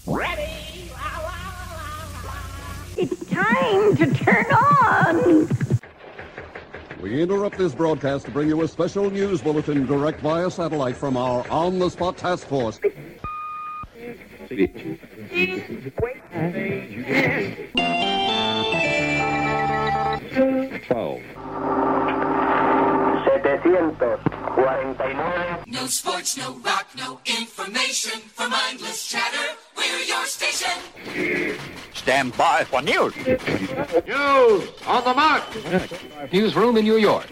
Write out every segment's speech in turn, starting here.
Ready? It's time to turn on. We interrupt this broadcast to bring you a special news bulletin direct via satellite from our on-the-spot task force. 12. No sports, no rock, no information. For mindless chatter, we're your station. Stand by for news. News on the mark. Newsroom in New York.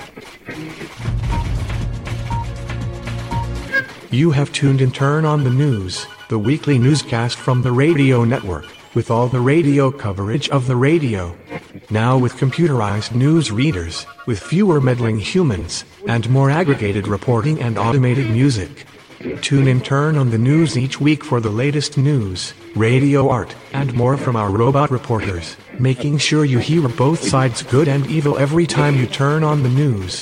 You have tuned in Turn on the News, the weekly newscast from the radio network, with all the radio coverage of the radio. Now with computerized news readers, with fewer meddling humans, and more aggregated reporting and automated music. Tune in Turn on the News each week for the latest news, radio art, and more from our robot reporters, making sure you hear both sides good and evil every time you turn on the news.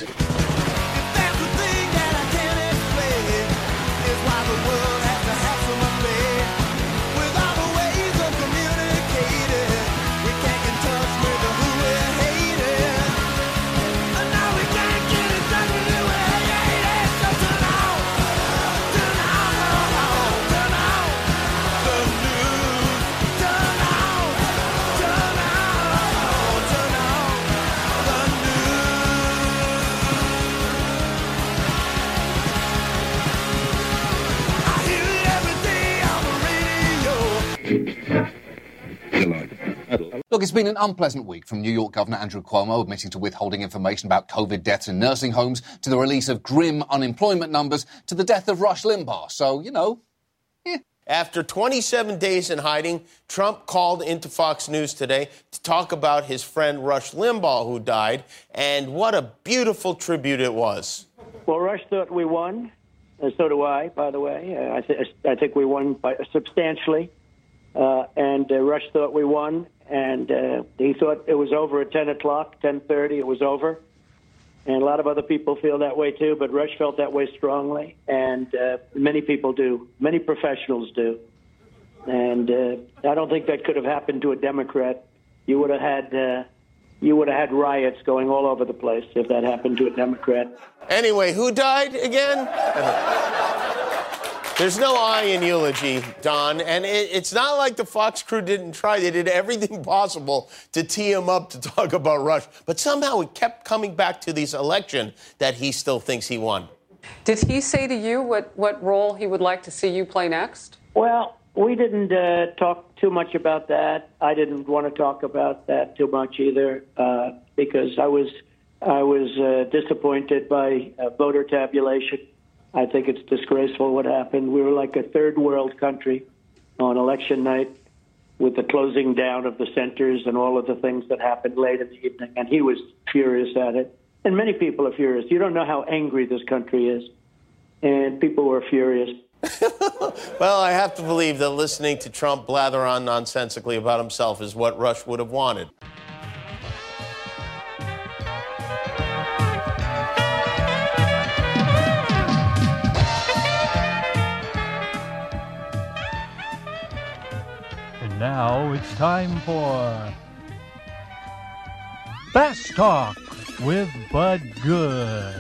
Look, it's been an unpleasant week, from New York Governor Andrew Cuomo admitting to withholding information about COVID deaths in nursing homes, to the release of grim unemployment numbers, to the death of Rush Limbaugh. So, After 27 days in hiding, Trump called into Fox News today to talk about his friend Rush Limbaugh, who died, and what a beautiful tribute it was. Well, Rush thought we won, and so do I, by the way. I think we won substantially, and Rush thought we won. And he thought it was over at 10 o'clock, 10:30, it was over. And a lot of other people feel that way, too, but Rush felt that way strongly. And many people do. Many professionals do. And I don't think that could have happened to a Democrat. You would have had riots going all over the place if that happened to a Democrat. Anyway, who died again? There's no I in eulogy, Don, and it's not like the Fox crew didn't try. They did everything possible to tee him up to talk about Rush, but somehow it kept coming back to this election that he still thinks he won. Did he say to you what role he would like to see you play next? Well, we didn't talk too much about that. I didn't want to talk about that too much either, because I was disappointed by voter tabulation. I think it's disgraceful what happened. We were like a third world country on election night with the closing down of the centers and all of the things that happened late in the evening. And he was furious at it. And many people are furious. You don't know how angry this country is. And people were furious. Well, I have to believe that listening to Trump blather on nonsensically about himself is what Rush would have wanted. Now it's time for Fast Talk with Bud Good.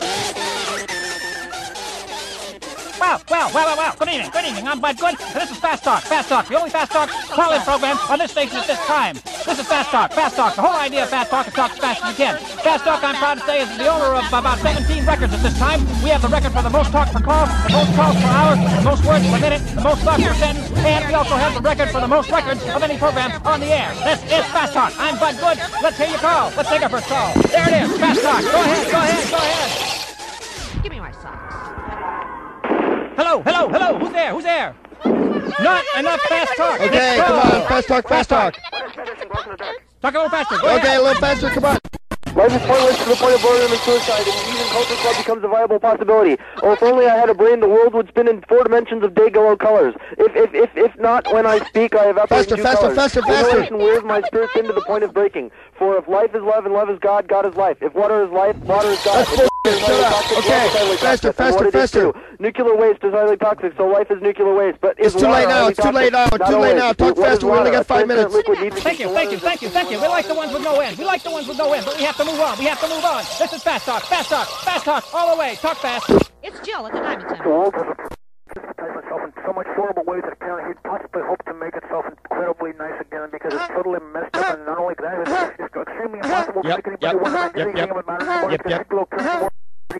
Well. Good evening. I'm Bud Good, and this is Fast Talk, the only Fast Talk call-in program on this station at this time. This is Fast Talk. The whole idea of Fast Talk is talk as fast as you can. Fast Talk, I'm proud to say, is the owner of about 17 records at this time. We have the record for the most talk per call, the most calls per hour, the most words per minute, the most thoughts per sentence, and we also have the record for the most records of any program on the air. This is Fast Talk. I'm Bud Good. Let's hear your call. Let's take our first call. There it is. Fast Talk. Go ahead. Give me my socks. Hello. Who's there? Not enough Fast Talk. Okay, come on. Fast Talk. Talk a little faster. Okay, a little faster. Come on. Life is pointless to the point of boredom and suicide, and even Culture Club becomes a viable possibility. Oh, if only I had a brain, the world would spin in 4 dimensions of day-glow colors. If not, when I speak, I evaporate into colors. Faster. Inhalation wears my spirit thin to the point of breaking. For if life is love and love is God, God is life. If water is life, water is God. Faster, shut up. Okay, faster. Nuclear waste is highly toxic, so life is nuclear waste. But it's too late now. It's too late now. Talk faster. We only got 5 minutes. Thank you. We like the ones with no end. But we have to move on. This is Fast Talk, all the way. Talk fast. It's Jill at the Diamond Center. Itself in so much horrible ways that apparently he possibly hoped to make itself incredibly nice again because it's totally messed up, and not only that, it's extremely impossible to make anybody want to do anything about it anymore. It's going to go more.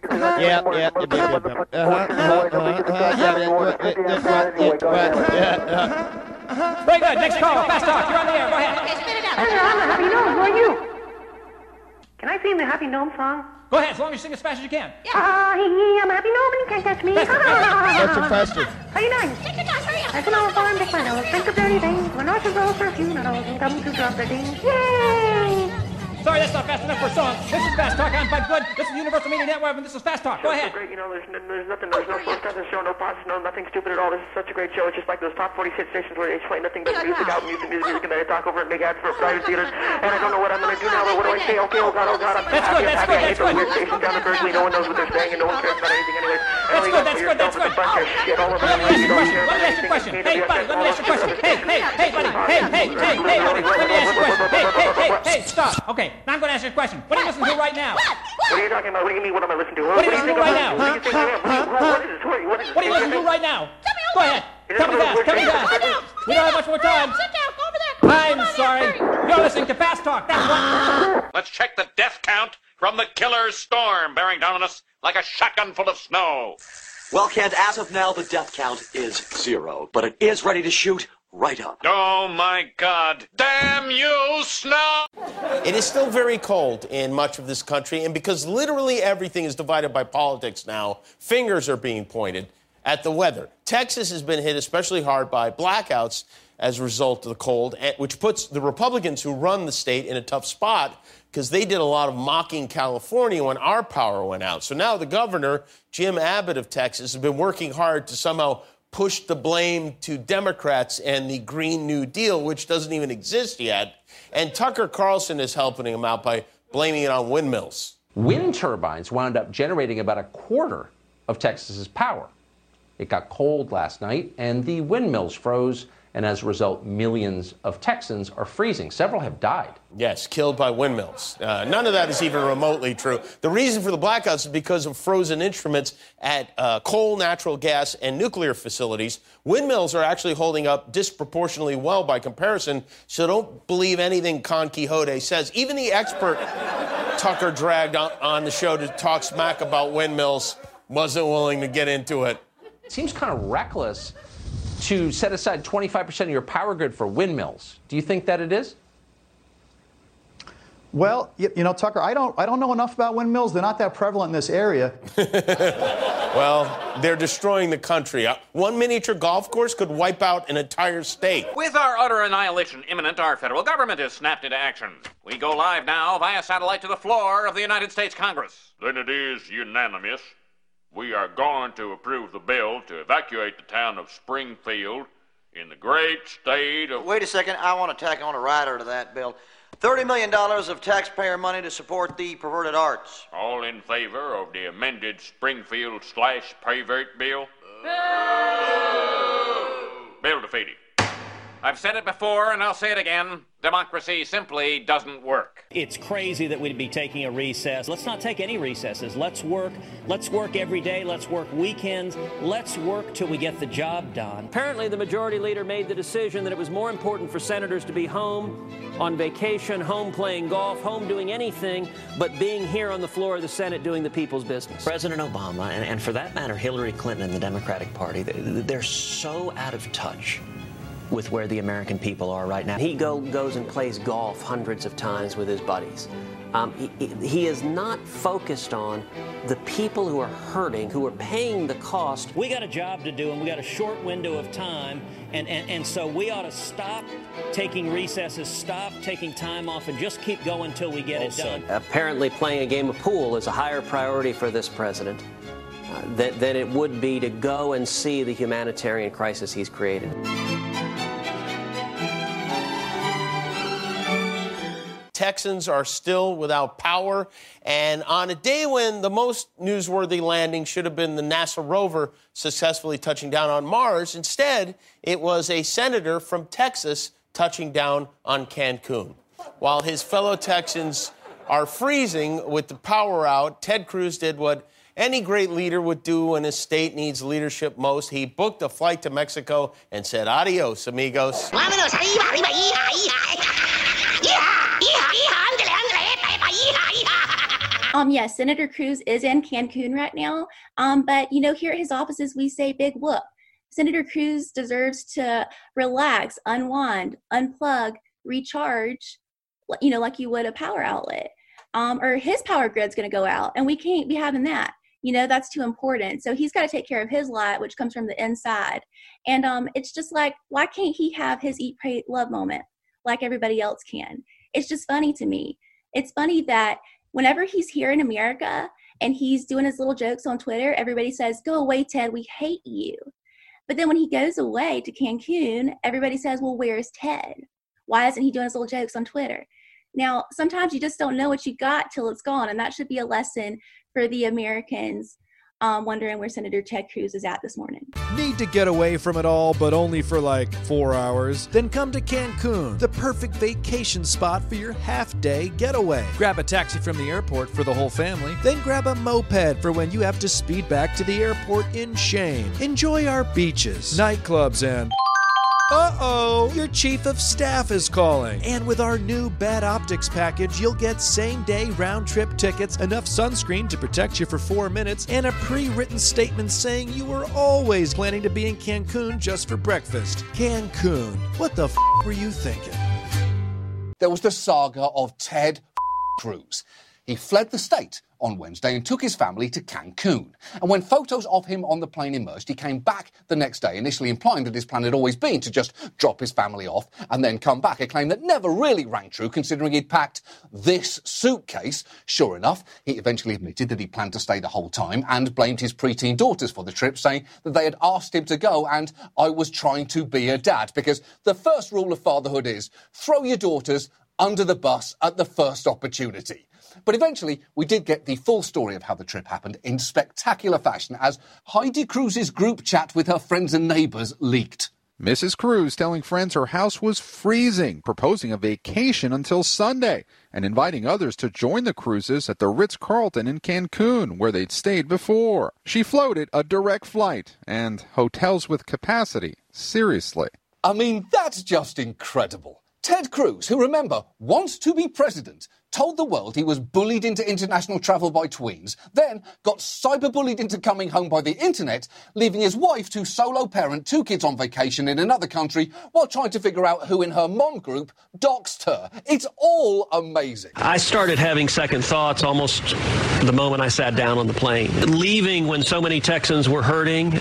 Very good. Next call. Fast Talk. You're on the air. Go ahead. Okay, spit it out. I'm a happy gnome. Who are you? Can I sing the Happy Gnome song? Go ahead, as long as you sing as fast as you can. I'm a happy gnome and you can't catch me. Faster. How you doing? Take your time. Hurry up. I can all farm, take my nose, think of dirty things. When horses roll for a few, not all can come to drop their dings. Yay! Sorry, that's not fast enough for a song. This is Fast Talk. I'm Bud Good. This is Universal Media Network, and this is Fast Talk. Go ahead. Great, there's nothing, there's no first time show, no pauses, nothing stupid at all. This is such a great show. It's just like those top 40 hit stations where they play nothing but music, and they talk over it, make ads for private dealers. And I don't know what I'm going to do now, but what do I say? Okay, oh God, I'm That's good. I hate those weird stations down in Berkeley. No one knows what they're saying, and no one cares about anything anyway. That's good. Let me ask you a question. Hey, buddy, let me ask you a question. Hey, buddy. Hey, stop. Okay, now I'm going to ask you a question. What are you listening to right now? What are you talking about? What do you mean, what am I listening to? What are you listening to right now? What do you think I am? What is this? What are you listening to right now? Go ahead. Tell me fast. We don't have much more time. Sit down. Go over there. I'm sorry. You're listening to Fast Talk. That's what. Let's check the death count from the killer's storm bearing down on us like a shotgun full of snow. Well, Kent, as of now, the death count is 0, but it is ready to shoot right up. Oh, my God. Damn you, snow! It is still very cold in much of this country, and because literally everything is divided by politics now, fingers are being pointed at the weather. Texas has been hit especially hard by blackouts as a result of the cold, which puts the Republicans who run the state in a tough spot because they did a lot of mocking California when our power went out. So now the governor, Jim Abbott of Texas, has been working hard to somehow push the blame to Democrats and the Green New Deal, which doesn't even exist yet. And Tucker Carlson is helping him out by blaming it on windmills. Wind turbines wound up generating about a quarter of Texas's power. It got cold last night, and the windmills froze, and as a result, millions of Texans are freezing. Several have died. Yes, killed by windmills. None of that is even remotely true. The reason for the blackouts is because of frozen instruments at coal, natural gas, and nuclear facilities. Windmills are actually holding up disproportionately well by comparison, so don't believe anything Con Quixote says. Even the expert Tucker dragged on the show to talk smack about windmills wasn't willing to get into it. It seems kind of reckless to set aside 25% of your power grid for windmills. Do you think that it is? Well, you know, Tucker, I don't know enough about windmills. They're not that prevalent in this area. Well, they're destroying the country. One miniature golf course could wipe out an entire state. With our utter annihilation imminent, our federal government has snapped into action. We go live now via satellite to the floor of the United States Congress. Then it is unanimous. We are going to approve the bill to evacuate the town of Springfield in the great state of... Wait a second. I want to tack on a rider to that bill. $30 million of taxpayer money to support the perverted arts. All in favor of the amended Springfield/pervert bill? Bill defeated. I've said it before, and I'll say it again. Democracy simply doesn't work. It's crazy that we'd be taking a recess. Let's not take any recesses. Let's work. Let's work every day. Let's work weekends. Let's work till we get the job done. Apparently, the majority leader made the decision that it was more important for senators to be home, on vacation, home playing golf, home doing anything, but being here on the floor of the Senate doing the people's business. President Obama, and for that matter, Hillary Clinton and the Democratic Party, they're so out of touch with where the American people are right now. He goes and plays golf hundreds of times with his buddies. He is not focused on the people who are hurting, who are paying the cost. We got a job to do, and we got a short window of time, and so we ought to stop taking recesses, stop taking time off, and just keep going until we get it done. Apparently playing a game of pool is a higher priority for this president than it would be to go and see the humanitarian crisis he's created. Texans are still without power. And on a day when the most newsworthy landing should have been the NASA rover successfully touching down on Mars, instead, it was a senator from Texas touching down on Cancun. While his fellow Texans are freezing with the power out, Ted Cruz did what any great leader would do when his state needs leadership most. He booked a flight to Mexico and said, adios, amigos. Yes, Senator Cruz is in Cancun right now. But, you know, here at his offices, we say big whoop. Senator Cruz deserves to relax, unwind, unplug, recharge, you know, like you would a power outlet. Or his power grid's going to go out, and we can't be having that. You know, that's too important. So he's got to take care of his light, which comes from the inside. And it's just like, why can't he have his eat, pray, love moment like everybody else can? It's just funny to me. It's funny that whenever he's here in America and he's doing his little jokes on Twitter, everybody says, go away, Ted, we hate you. But then when he goes away to Cancun, everybody says, well, where's Ted? Why isn't he doing his little jokes on Twitter? Now, sometimes you just don't know what you got till it's gone, and that should be a lesson for the Americans wondering where Senator Ted Cruz is at this morning. Need to get away from it all, but only for like 4 hours? Then come to Cancun, the perfect vacation spot for your half-day getaway. Grab a taxi from the airport for the whole family, then grab a moped for when you have to speed back to the airport in shame. Enjoy our beaches, nightclubs, and... Uh-oh, your chief of staff is calling. And with our new Bad Optics package, you'll get same-day round-trip tickets, enough sunscreen to protect you for 4 minutes, and a pre-written statement saying you were always planning to be in Cancun just for breakfast. Cancun. What the f*** were you thinking? There was the saga of Ted Cruz. He fled the state on Wednesday and took his family to Cancun. And when photos of him on the plane emerged, he came back the next day, initially implying that his plan had always been to just drop his family off and then come back, a claim that never really rang true considering he'd packed this suitcase. Sure enough, he eventually admitted that he planned to stay the whole time and blamed his preteen daughters for the trip, saying that they had asked him to go and I was trying to be a dad, because the first rule of fatherhood is throw your daughters under the bus at the first opportunity. But eventually, we did get the full story of how the trip happened in spectacular fashion as Heidi Cruz's group chat with her friends and neighbours leaked. Mrs. Cruz telling friends her house was freezing, proposing a vacation until Sunday, and inviting others to join the Cruzes at the Ritz-Carlton in Cancun, where they'd stayed before. She floated a direct flight and hotels with capacity. Seriously. I mean, that's just incredible. Ted Cruz, who, remember, wants to be president, told the world he was bullied into international travel by tweens, then got cyberbullied into coming home by the internet, leaving his wife to solo parent 2 kids on vacation in another country while trying to figure out who in her mom group doxed her. It's all amazing. I started having second thoughts almost the moment I sat down on the plane. Leaving when so many Texans were hurting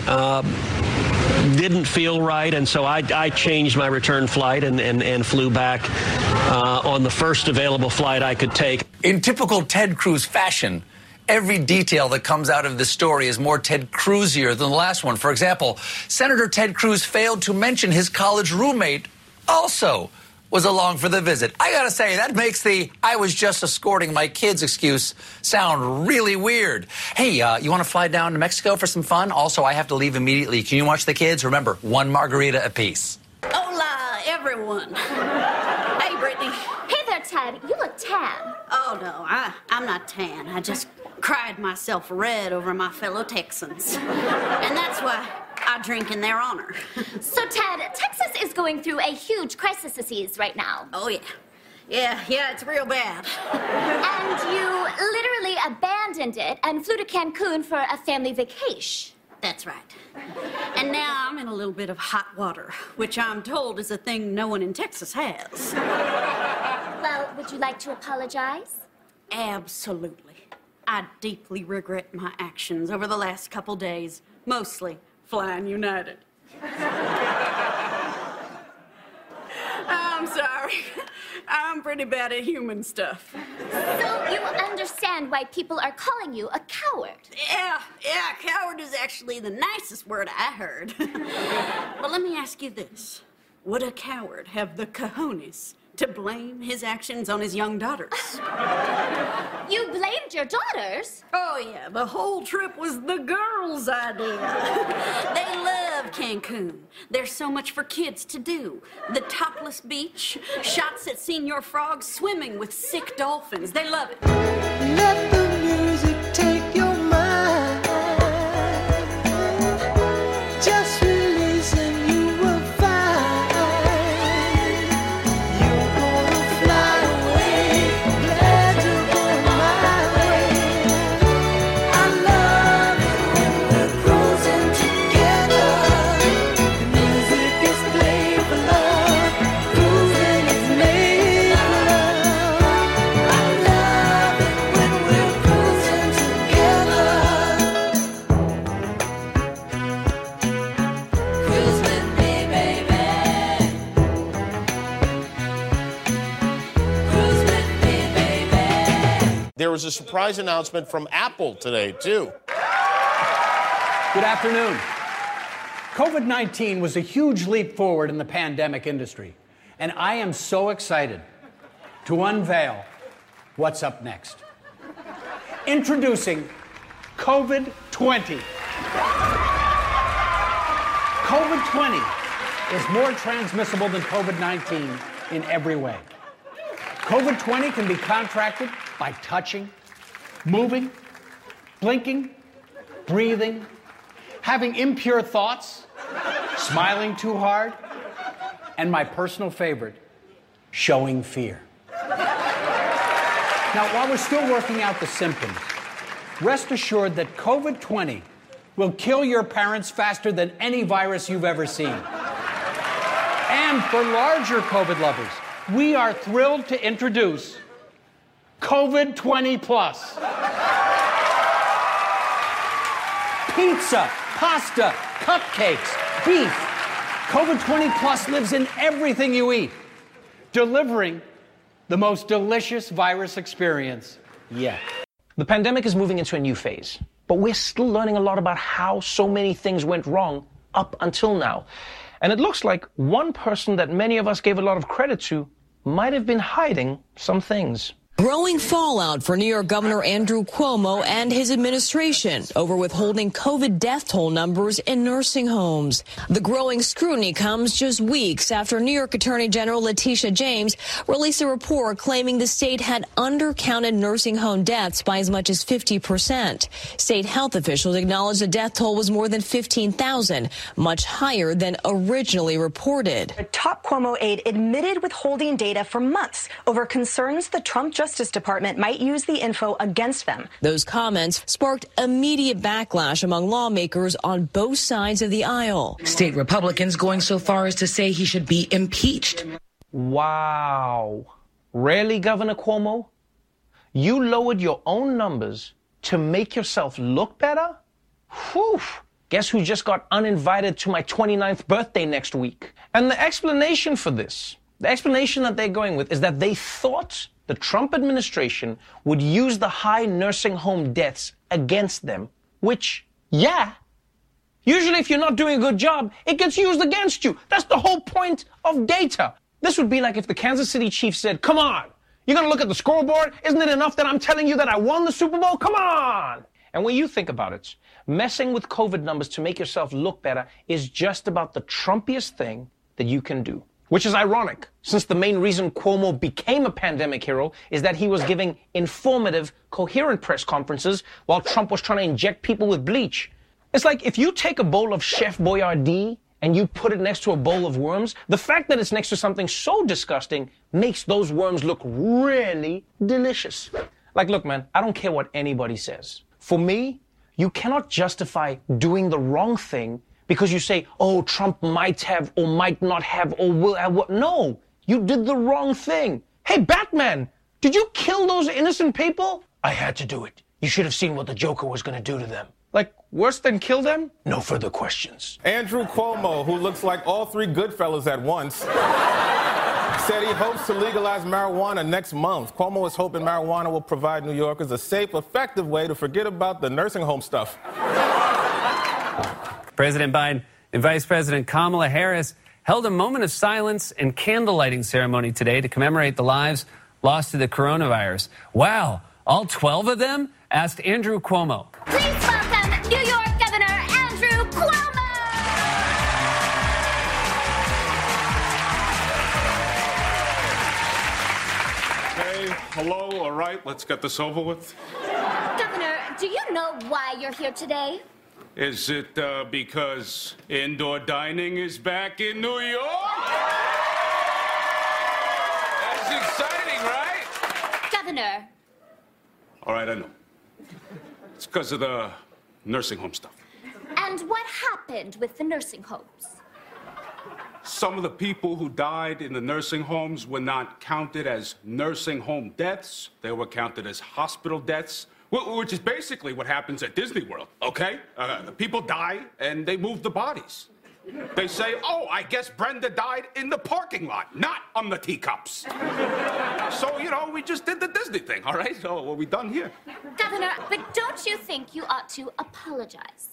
didn't feel right, and so I changed my return flight and flew back on the first available flight I could take. In typical Ted Cruz fashion, every detail that comes out of this story is more Ted Cruzier than the last one. For example, Senator Ted Cruz failed to mention his college roommate also was along for the visit. I gotta say, that makes the I was just escorting my kids excuse sound really weird. Hey, you want to fly down to Mexico for some fun? Also, I have to leave immediately. Can you watch the kids? Remember, 1 margarita apiece. Hola, everyone. Hey, Brittany. Hey there, Ted. You look tan. Oh, no, I'm not tan. I just cried myself red over my fellow Texans. And that's why I drink in their honor. So, Ted, Texas is going through a huge crisis right now. Oh, yeah. Yeah, it's real bad. And you literally abandoned it and flew to Cancun for a family vacation. That's right. And now I'm in a little bit of hot water, which I'm told is a thing no one in Texas has. Well, would you like to apologize? Absolutely. I deeply regret my actions over the last couple days, mostly flying United. I'm sorry. I'm pretty bad at human stuff. So you understand why people are calling you a coward? Yeah, coward is actually the nicest word I heard. But let me ask you this. Would a coward have the cojones to blame his actions on his young daughters. You blamed your daughters? Oh, yeah, the whole trip was the girls' idea. They love Cancun. There's so much for kids to do. The topless beach, shots at Senor Frog swimming with sick dolphins. They love it. Let the music take your mind. Just release and you will find you're gonna fly away. Glad you're going my way. I love it when we're cruising together. Music is played for love. Cruising is made for love. I love it when we're cruising together. Cruise with me, baby. Cruise with me, baby. There was a surprise announcement from Apple today, too. Good afternoon. COVID-19 was a huge leap forward in the pandemic industry, and I am so excited to unveil what's up next. Introducing COVID-20. COVID-20 is more transmissible than COVID-19 in every way. COVID-20 can be contracted by touching, moving, blinking, breathing, having impure thoughts, smiling too hard, and my personal favorite, showing fear. Now, while we're still working out the symptoms, rest assured that COVID-20 will kill your parents faster than any virus you've ever seen. And for larger COVID lovers, we are thrilled to introduce COVID-20 Plus. Pizza, pasta, cupcakes, beef. COVID-20 Plus lives in everything you eat, delivering the most delicious virus experience yet. The pandemic is moving into a new phase, but we're still learning a lot about how so many things went wrong up until now. And it looks like one person that many of us gave a lot of credit to might have been hiding some things. Growing fallout for New York Governor Andrew Cuomo and his administration over withholding COVID death toll numbers in nursing homes. The growing scrutiny comes just weeks after New York Attorney General Letitia James released a report claiming the state had undercounted nursing home deaths by as much as 50%. State health officials acknowledged the death toll was more than 15,000, much higher than originally reported. A top Cuomo aide admitted withholding data for months over concerns the Trump Justice Department might use the info against them. Those comments sparked immediate backlash among lawmakers on both sides of the aisle. State Republicans going so far as to say he should be impeached. Wow. Really, Governor Cuomo? You lowered your own numbers to make yourself look better? Whew. Guess who just got uninvited to my 29th birthday next week? And the explanation for this, the explanation that they're going with is that they thought the Trump administration would use the high nursing home deaths against them, which, yeah, usually if you're not doing a good job, it gets used against you. That's the whole point of data. This would be like if the Kansas City Chiefs said, come on, you're going to look at the scoreboard? Isn't it enough that I'm telling you that I won the Super Bowl? Come on. And when you think about it, messing with COVID numbers to make yourself look better is just about the Trumpiest thing that you can do. Which is ironic, since the main reason Cuomo became a pandemic hero is that he was giving informative, coherent press conferences while Trump was trying to inject people with bleach. It's like if you take a bowl of Chef Boyardee and you put it next to a bowl of worms, the fact that it's next to something so disgusting makes those worms look really delicious. Like, look, man, I don't care what anybody says. For me, you cannot justify doing the wrong thing because you say, oh, Trump might have or might not have or will have what. No, you did the wrong thing. Hey, Batman, did you kill those innocent people? I had to do it. You should have seen what the Joker was going to do to them. Like, worse than kill them? No further questions. Andrew Cuomo, who looks like all three Goodfellas at once, said he hopes to legalize marijuana next month. Cuomo is hoping marijuana will provide New Yorkers a safe, effective way to forget about the nursing home stuff. President Biden and Vice President Kamala Harris held a moment of silence and candle lighting ceremony today to commemorate the lives lost to the coronavirus. Wow, all 12 of them? Asked Andrew Cuomo. Please welcome New York Governor Andrew Cuomo. Hey, hello, all right, let's get this over with. Governor, do you know why you're here today? Is it because indoor dining is back in New York? That's exciting, right? Governor. All right, I know. It's because of the nursing home stuff. And what happened with the nursing homes? Some of the people who died in the nursing homes were not counted as nursing home deaths. They were counted as hospital deaths, which is basically what happens at Disney World, okay? People die and they move the bodies. They say, oh, I guess Brenda died in the parking lot, not on the teacups. So, you know, we just did the Disney thing, all right? So, what we done here? Governor, but don't you think you ought to apologize?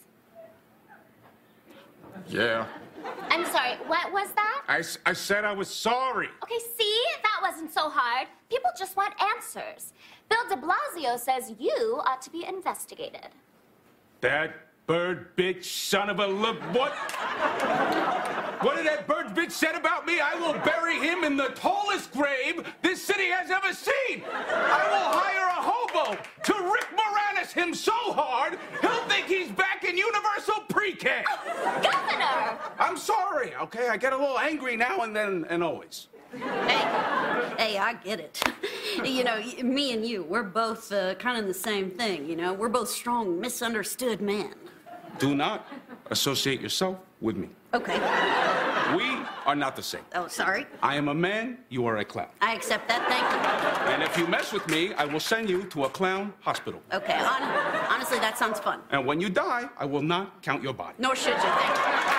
Yeah. I'm sorry, what was that? I said I was sorry. Okay, see? That wasn't so hard. People just want answers. Bill de Blasio says you ought to be investigated. That bird bitch son of a what? What did that bird bitch said about me? I will bury him in the tallest grave this city has ever seen. I will hire a hobo to Rick Moranis him so hard, he'll think he's back in universal pre-K. Oh, Governor! I'm sorry, okay? I get a little angry now and then and always. Hey, I get it. You know, me and you, we're both kind of the same thing, you know? We're both strong, misunderstood men. Do not associate yourself with me. Okay. We are not the same. Oh, sorry. I am a man, you are a clown. I accept that, thank you. And if you mess with me, I will send you to a clown hospital. Okay, honestly, that sounds fun. And when you die, I will not count your body. Nor should you, thank you.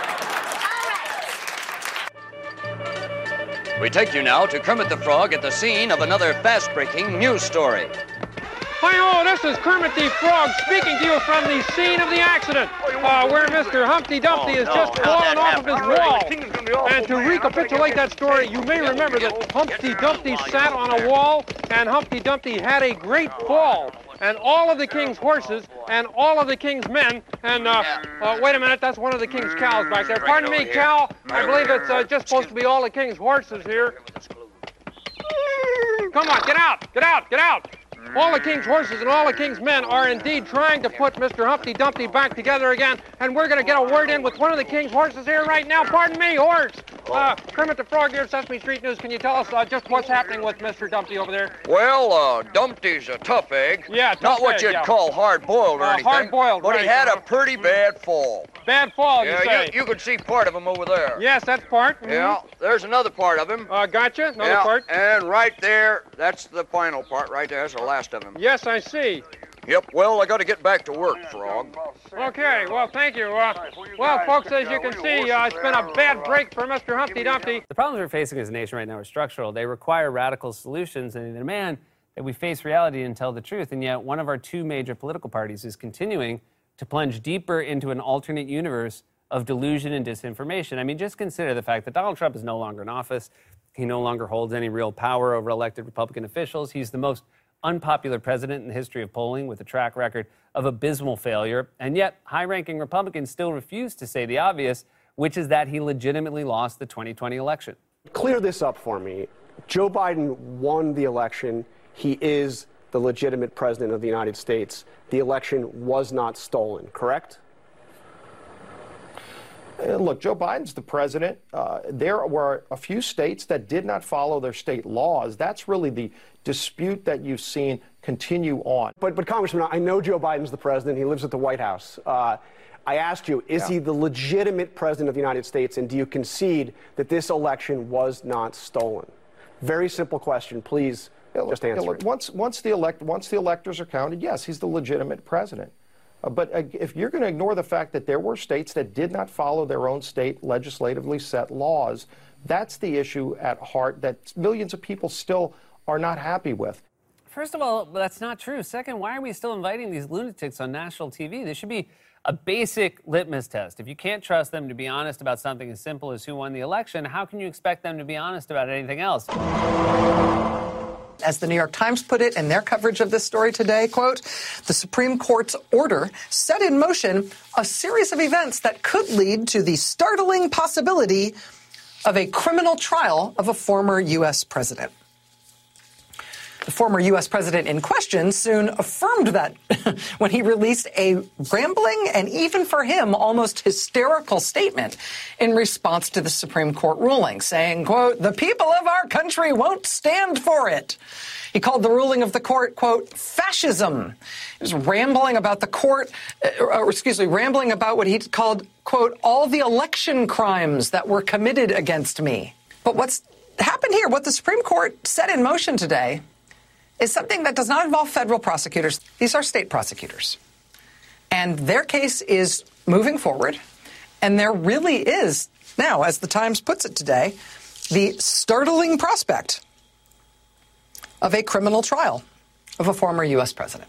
We take you now to Kermit the Frog at the scene of another fast-breaking news story. Hi-ho, this is Kermit the Frog speaking to you from the scene of the accident, where Mr. Humpty Dumpty has just fallen off of his wall. And to recapitulate that story, you may remember that Humpty Dumpty sat on a wall, and Humpty Dumpty had a great fall. And all of the king's horses and all of the king's men, and wait a minute, that's one of the king's cows back there. Pardon me, cow. I believe it's just supposed to be all the king's horses here. Come on, get out, get out, get out. All the king's horses and all the king's men are indeed trying to put Mr. Humpty Dumpty back together again, and we're going to get a word in with one of the king's horses here right now. Pardon me, horse. Kermit the Frog here, Sesame Street News. Can you tell us just what's happening with Mr. Dumpty over there? Well, Dumpty's a tough egg. Yeah, tough Not what egg, you'd yeah. call hard-boiled or anything. Hard-boiled, but right. he had a pretty bad fall. Bad fall, you Yeah, say? you can see part of him over there. Yes, that's part. Mm-hmm. Yeah, there's another part of him. Gotcha, another yeah, part. And right there, that's the final part right there. That's the last of him. Yes, I see. Yep, well, I got to get back to work, Frog. Okay, well, thank you. Well, folks, as you can see, it's been a bad break for Mr. Humpty Dumpty. The problems we're facing as a nation right now are structural. They require radical solutions, and they demand that we face reality and tell the truth. And yet, one of our two major political parties is continuing to plunge deeper into an alternate universe of delusion and disinformation. I mean, just consider the fact that Donald Trump is no longer in office. He no longer holds any real power over elected Republican officials. He's the most unpopular president in the history of polling, with a track record of abysmal failure. And yet, high-ranking Republicans still refuse to say the obvious, which is that he legitimately lost the 2020 election. Clear this up for me. Joe Biden won the election. He is the legitimate president of the United States. The election was not stolen, correct? Look, Joe Biden's the president. There were a few states that did not follow their state laws. That's really the dispute that you've seen continue on. But Congressman, I know Joe Biden's the president. He lives at the White House. I asked you, is he the legitimate president of the United States, and do you concede that this election was not stolen? Very simple question. Please just answer it. Once the electors are counted, yes, he's the legitimate president. But if you're going to ignore the fact that there were states that did not follow their own state legislatively set laws, that's the issue at heart that millions of people still are not happy with. First of all, that's not true. Second, why are we still inviting these lunatics on national TV? They should be a basic litmus test. If you can't trust them to be honest about something as simple as who won the election, how can you expect them to be honest about anything else? As the New York Times put it in their coverage of this story today, quote, the Supreme Court's order set in motion a series of events that could lead to the startling possibility of a criminal trial of a former U.S. president. The former U.S. president in question soon affirmed that when he released a rambling and even for him almost hysterical statement in response to the Supreme Court ruling, saying, quote, the people of our country won't stand for it. He called the ruling of the court, quote, fascism. He was rambling about the court, rambling about what he called, quote, all the election crimes that were committed against me. But what's happened here, what the Supreme Court set in motion today, is something that does not involve federal prosecutors. These are state prosecutors. And their case is moving forward. And there really is now, as the Times puts it today, the startling prospect of a criminal trial of a former U.S. president.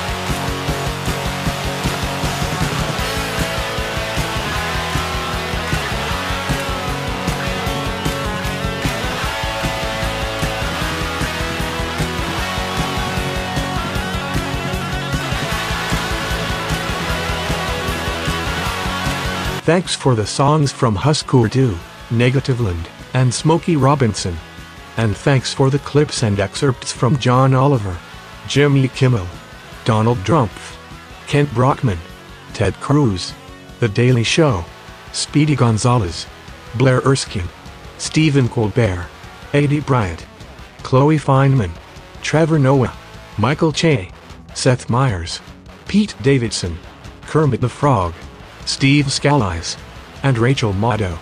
Thanks for the songs from Husker Du, Negativeland, and Smokey Robinson. And thanks for the clips and excerpts from John Oliver, Jimmy Kimmel, Donald Trump, Kent Brockman, Ted Cruz, The Daily Show, Speedy Gonzalez, Blair Erskine, Stephen Colbert, Eddie Bryant, Chloe Feynman, Trevor Noah, Michael Che, Seth Meyers, Pete Davidson, Kermit the Frog, Steve Scalise, and Rachel Maddow.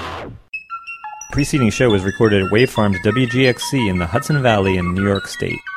The preceding show was recorded at Wave Farms WGXC in the Hudson Valley in New York State.